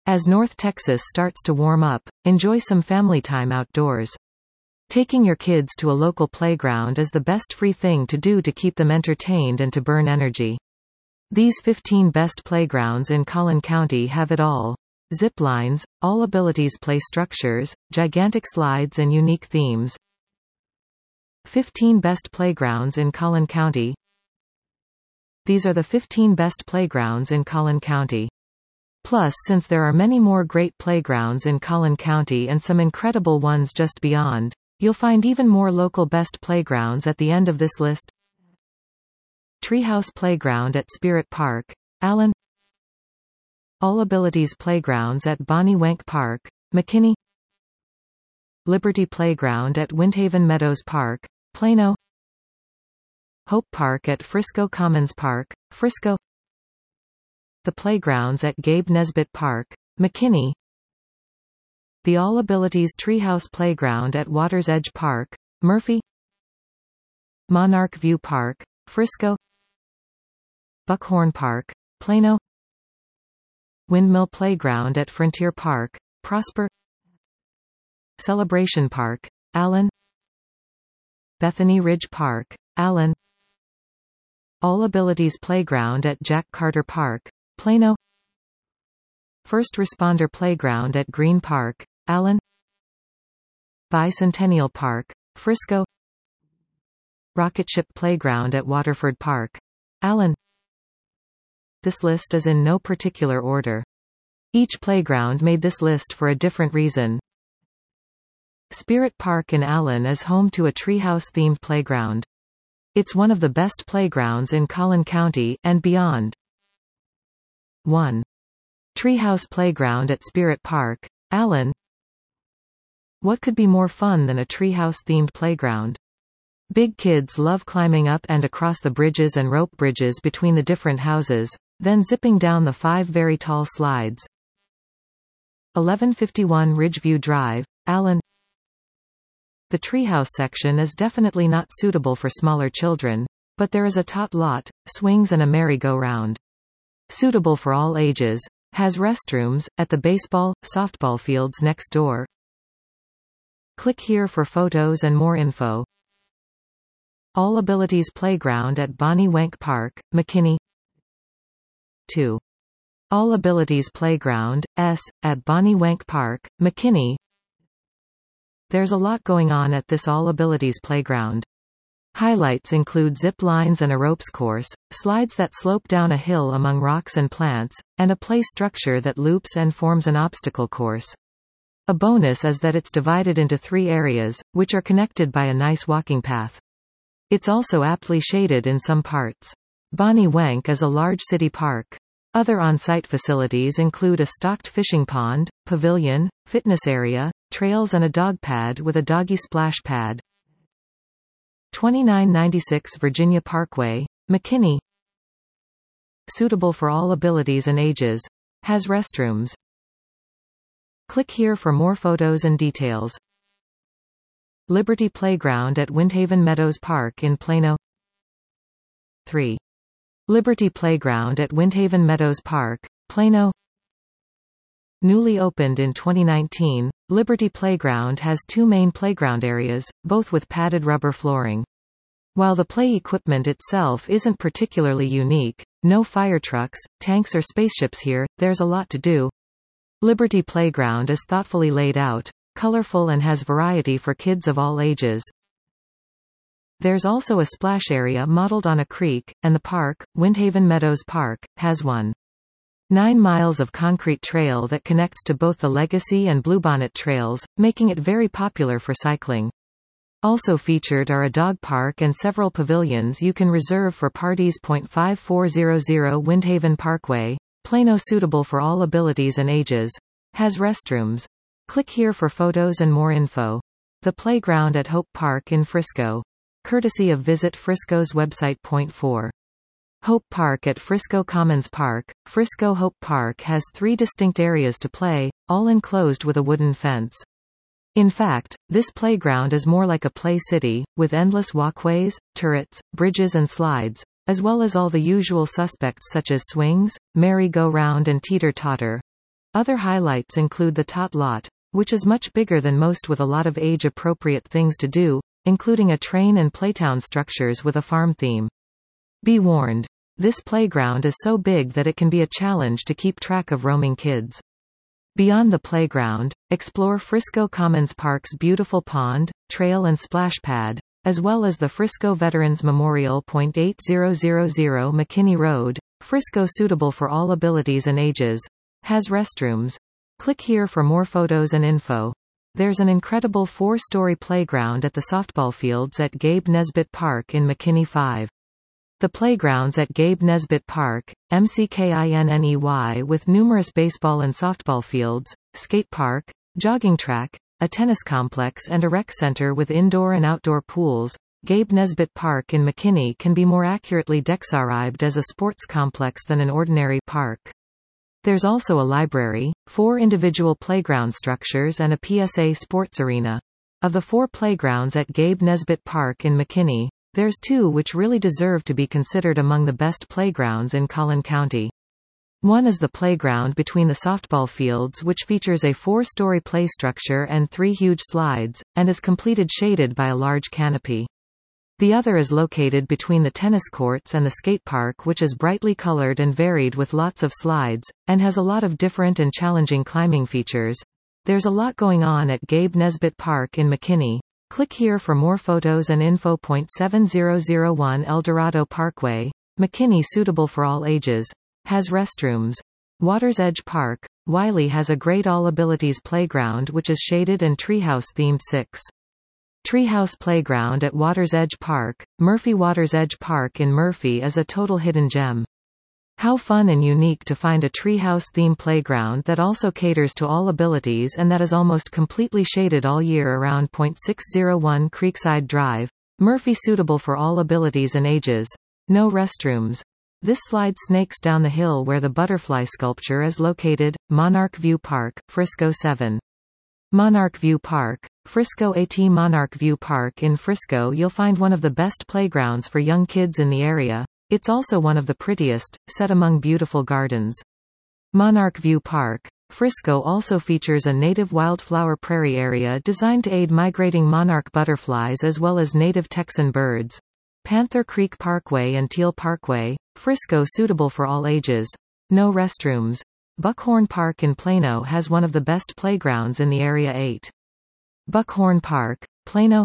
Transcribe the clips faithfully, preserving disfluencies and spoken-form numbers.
As North Texas starts to warm up, enjoy some family time outdoors. Taking your kids to a local playground is the best free thing to do to keep them entertained and to burn energy. These fifteen best playgrounds in Collin County have it all. Zip lines, all abilities play structures, gigantic slides and unique themes. fifteen best playgrounds in Collin County. These are the fifteen best playgrounds in Collin County. Plus, since there are many more great playgrounds in Collin County and some incredible ones just beyond, you'll find even more local best playgrounds at the end of this list. Treehouse Playground at Spirit Park, Allen. All Abilities Playgrounds at Bonnie Wenck Park, McKinney. Liberty Playground at Windhaven Meadows Park, Plano. Hope Park at Frisco Commons Park, Frisco. The Playgrounds at Gabe Nesbitt Park, McKinney. The All Abilities Treehouse Playground at Waters Edge Park, Murphy. Monarch View Park, Frisco. Buckhorn Park, Plano. Windmill Playground at Frontier Park, Prosper. Celebration Park, Allen. Bethany Ridge Park, Allen. All Abilities Playground at Jack Carter Park, Plano. First Responder Playground at Green Park, Allen. Bicentennial Park, Frisco. Rocket Ship Playground at Waterford Park, Allen. This list is in no particular order. Each playground made this list for a different reason. Spirit Park in Allen is home to a treehouse-themed playground. It's one of the best playgrounds in Collin County, and beyond. one. Treehouse Playground at Spirit Park, Allen. What could be more fun than a treehouse-themed playground? Big kids love climbing up and across the bridges and rope bridges between the different houses, then zipping down the five very tall slides. eleven fifty-one Ridgeview Drive, Allen. The treehouse section is definitely not suitable for smaller children, but there is a tot lot, swings and a merry-go-round. Suitable for all ages, has restrooms, at the baseball, softball fields next door. Click here for photos and more info. All Abilities Playground at Bonnie Wenck Park, McKinney. two. All Abilities Playground, S, at Bonnie Wenck Park, McKinney. There's a lot going on at this All Abilities Playground. Highlights include zip lines and a ropes course, slides that slope down a hill among rocks and plants, and a play structure that loops and forms an obstacle course. A bonus is that it's divided into three areas, which are connected by a nice walking path. It's also aptly shaded in some parts. Bonnie Wenck is a large city park. Other on-site facilities include a stocked fishing pond, pavilion, fitness area, trails and a dog pad with a doggy splash pad. twenty-nine ninety-six Virginia Parkway, McKinney. Suitable for all abilities and ages. Has restrooms. Click here for more photos and details. Liberty Playground at Windhaven Meadows Park in Plano. three. Liberty Playground at Windhaven Meadows Park, Plano. Newly opened in twenty nineteen, Liberty Playground has two main playground areas, both with padded rubber flooring. While the play equipment itself isn't particularly unique, no fire trucks, tanks or spaceships here, there's a lot to do. Liberty Playground is thoughtfully laid out, colorful and has variety for kids of all ages. There's also a splash area modeled on a creek, and the park, Windhaven Meadows Park, has one. Nine miles of concrete trail that connects to both the Legacy and Bluebonnet trails, making it very popular for cycling. Also featured are a dog park and several pavilions you can reserve for parties. five four zero zero Windhaven Parkway, Plano. Suitable for all abilities and ages. Has restrooms. Click here for photos and more info. The Playground at Hope Park in Frisco. Courtesy of Visit Frisco's website. Point four. Hope Park at Frisco Commons Park. Frisco Hope Park has three distinct areas to play, all enclosed with a wooden fence. In fact, this playground is more like a play city, with endless walkways, turrets, bridges and slides, as well as all the usual suspects such as swings, merry-go-round and teeter-totter. Other highlights include the Tot Lot, which is much bigger than most with a lot of age-appropriate things to do, including a train and playtown structures with a farm theme. Be warned. This playground is so big that it can be a challenge to keep track of roaming kids. Beyond the playground, explore Frisco Commons Park's beautiful pond, trail and splash pad, as well as the Frisco Veterans Memorial. eight thousand McKinney Road, Frisco, suitable for all abilities and ages. Has restrooms. Click here for more photos and info. There's an incredible four-story playground at the softball fields at Gabe Nesbitt Park in McKinney five. The playgrounds at Gabe Nesbitt Park, M C K I N N E Y, with numerous baseball and softball fields, skate park, jogging track, a tennis complex and a rec center with indoor and outdoor pools. Gabe Nesbitt Park in McKinney can be more accurately described as a sports complex than an ordinary park. There's also a library, four individual playground structures and a P S A sports arena. Of the four playgrounds at Gabe Nesbitt Park in McKinney, there's two which really deserve to be considered among the best playgrounds in Collin County. One is the playground between the softball fields, which features a four-story play structure and three huge slides, and is completed shaded by a large canopy. The other is located between the tennis courts and the skate park, which is brightly colored and varied with lots of slides, and has a lot of different and challenging climbing features. There's a lot going on at Gabe Nesbitt Park in McKinney. Click here for more photos and info. seven thousand one Eldorado Parkway, McKinney, suitable for all ages. Has restrooms. Water's Edge Park, Wiley has a great all-abilities playground which is shaded and treehouse themed. six. Treehouse Playground at Water's Edge Park, Murphy. Water's Edge Park in Murphy is a total hidden gem. How fun and unique to find a treehouse theme playground that also caters to all abilities and that is almost completely shaded all year around. six oh one Creekside Drive, Murphy, suitable for all abilities and ages. No restrooms. This slide snakes down the hill where the butterfly sculpture is located. Monarch View Park, Frisco seven. Monarch View Park, Frisco. At Monarch View Park in Frisco you'll find one of the best playgrounds for young kids in the area. It's also one of the prettiest, set among beautiful gardens. Monarch View Park, Frisco also features a native wildflower prairie area designed to aid migrating monarch butterflies as well as native Texan birds. Panther Creek Parkway and Teal Parkway, Frisco, suitable for all ages. No restrooms. Buckhorn Park in Plano has one of the best playgrounds in the area. eight. Buckhorn Park, Plano.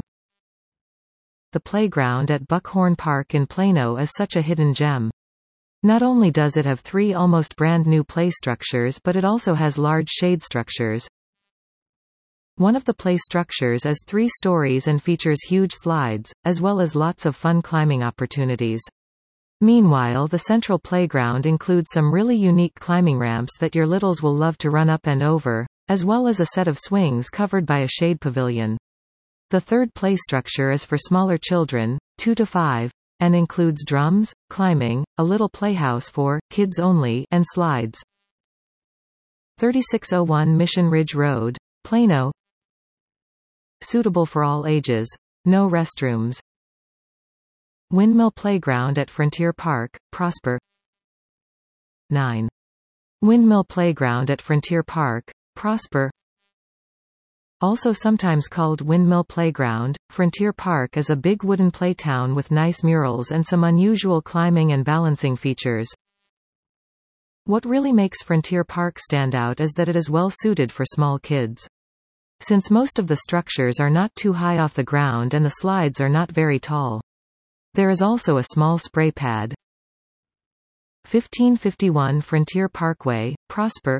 The playground at Buckhorn Park in Plano is such a hidden gem. Not only does it have three almost brand new play structures, but it also has large shade structures. One of the play structures is three stories and features huge slides, as well as lots of fun climbing opportunities. Meanwhile, the central playground includes some really unique climbing ramps that your littles will love to run up and over, as well as a set of swings covered by a shade pavilion. The third play structure is for smaller children, two to five, and includes drums, climbing, a little playhouse for kids only, and slides. thirty-six oh one Mission Ridge Road, Plano. Suitable for all ages. No restrooms. Windmill Playground at Frontier Park, Prosper. nine. Windmill Playground at Frontier Park, Prosper. Also sometimes called Windmill Playground, Frontier Park is a big wooden playtown with nice murals and some unusual climbing and balancing features. What really makes Frontier Park stand out is that it is well suited for small kids. Since most of the structures are not too high off the ground and the slides are not very tall. There is also a small spray pad. fifteen fifty-one Frontier Parkway, Prosper.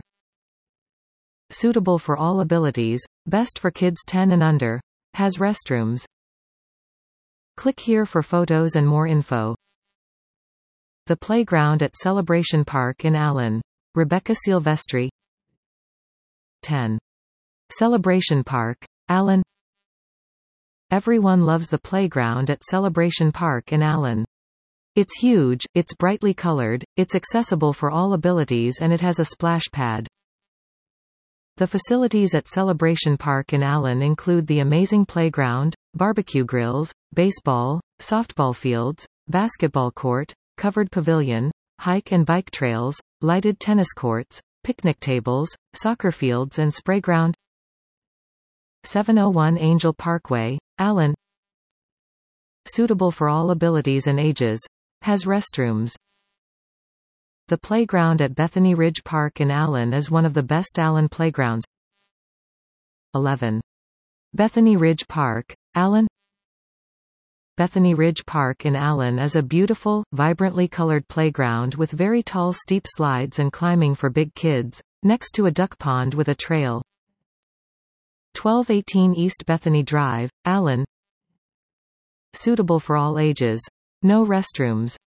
Suitable for all abilities, best for kids ten and under. Has restrooms. Click here for photos and more info. The playground at Celebration Park in Allen. Rebecca Silvestri. ten. Celebration Park, Allen. Everyone loves the playground at Celebration Park in Allen. It's huge, it's brightly colored, it's accessible for all abilities and it has a splash pad. The facilities at Celebration Park in Allen include the amazing playground, barbecue grills, baseball, softball fields, basketball court, covered pavilion, hike and bike trails, lighted tennis courts, picnic tables, soccer fields and sprayground. seven oh one Angel Parkway, Allen. Suitable for all abilities and ages. Has restrooms. The playground at Bethany Ridge Park in Allen is one of the best Allen playgrounds. eleven. Bethany Ridge Park, Allen. Bethany Ridge Park in Allen is a beautiful, vibrantly colored playground with very tall steep slides and climbing for big kids, next to a duck pond with a trail. twelve eighteen East Bethany Drive, Allen. Suitable for all ages. No restrooms.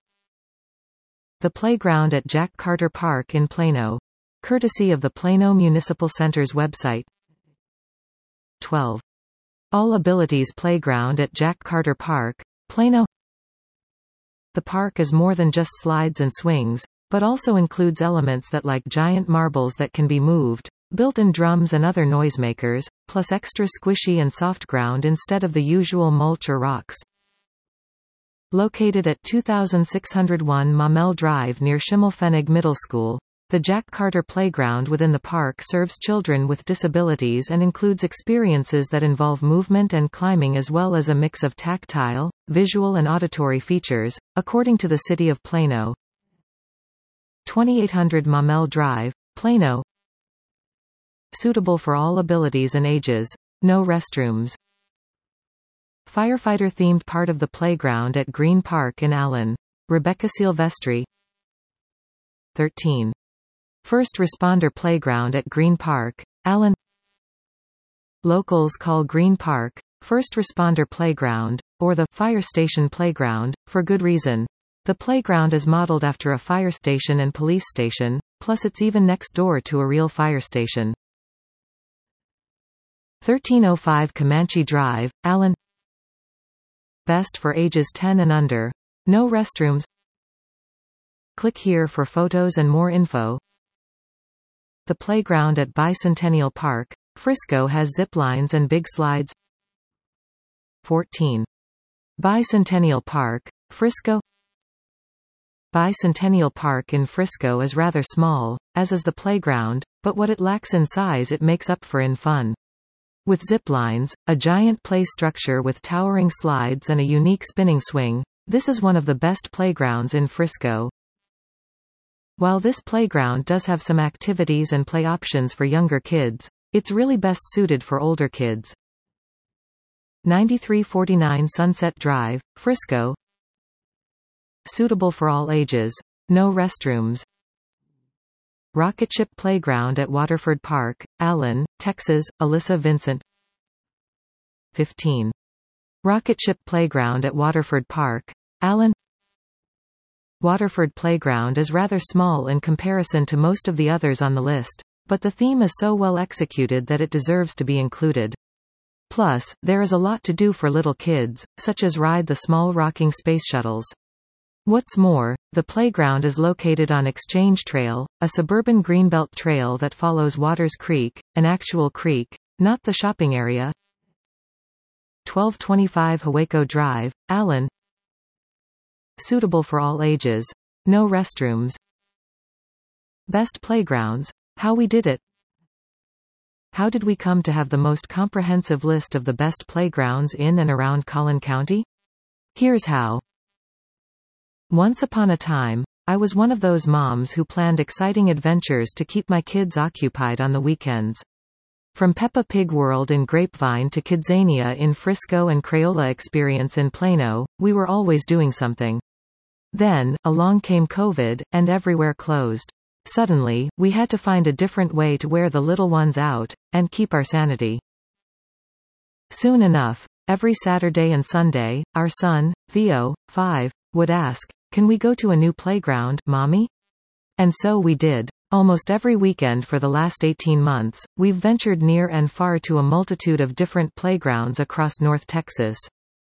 The playground at Jack Carter Park in Plano. Courtesy of the Plano Municipal Center's website. twelve. All Abilities Playground at Jack Carter Park, Plano. The park is more than just slides and swings, but also includes elements that like giant marbles that can be moved, built-in drums and other noisemakers, plus extra squishy and soft ground instead of the usual mulch or rocks. Located at two thousand six hundred one Maumelle Drive near Schimmelpfennig Middle School, the Jack Carter Playground within the park serves children with disabilities and includes experiences that involve movement and climbing as well as a mix of tactile, visual and auditory features, according to the City of Plano. twenty-eight hundred Maumelle Drive, Plano. Suitable for all abilities and ages. No restrooms. Firefighter-themed part of the playground at Green Park in Allen. Rebecca Silvestri. thirteen. First Responder Playground at Green Park, Allen. Locals call Green Park First Responder Playground, or the Fire Station Playground, for good reason. The playground is modeled after a fire station and police station, plus it's even next door to a real fire station. thirteen oh five Comanche Drive, Allen. Best for ages ten and under. No restrooms. Click here for photos and more info. The playground at Bicentennial Park, Frisco has zip lines and big slides. fourteen. Bicentennial Park, Frisco. Bicentennial Park in Frisco is rather small, as is the playground, but what it lacks in size it makes up for in fun. With zip lines, a giant play structure with towering slides and a unique spinning swing, this is one of the best playgrounds in Frisco. While this playground does have some activities and play options for younger kids, it's really best suited for older kids. ninety-three forty-nine Sunset Drive, Frisco. Suitable for all ages. No restrooms. Rocketship Playground at Waterford Park, Allen, Texas, Alyssa Vincent. fifteen. Rocketship Playground at Waterford Park, Allen. Waterford Playground is rather small in comparison to most of the others on the list, but the theme is so well executed that it deserves to be included. Plus, there is a lot to do for little kids, such as ride the small rocking space shuttles. What's more, the playground is located on Exchange Trail, a suburban greenbelt trail that follows Waters Creek, an actual creek, not the shopping area. twelve twenty-five Hawaco Drive, Allen. Suitable for all ages. No restrooms. Best playgrounds. How we did it. How did we come to have the most comprehensive list of the best playgrounds in and around Collin County? Here's how. Once upon a time, I was one of those moms who planned exciting adventures to keep my kids occupied on the weekends. From Peppa Pig World in Grapevine to Kidzania in Frisco and Crayola Experience in Plano, we were always doing something. Then, along came COVID, and everywhere closed. Suddenly, we had to find a different way to wear the little ones out, and keep our sanity. Soon enough, every Saturday and Sunday, our son, Theo, five, would ask, "Can we go to a new playground, Mommy?" And so we did. Almost every weekend for the last eighteen months, we've ventured near and far to a multitude of different playgrounds across North Texas.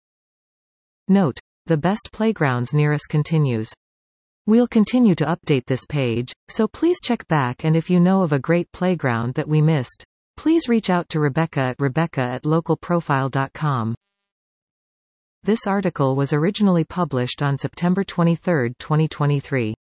Note: the best playgrounds near us continues. We'll continue to update this page, so please check back, and if you know of a great playground that we missed, please reach out to Rebecca at rebecca at local profile dot com. This article was originally published on September twenty-third, twenty twenty-three.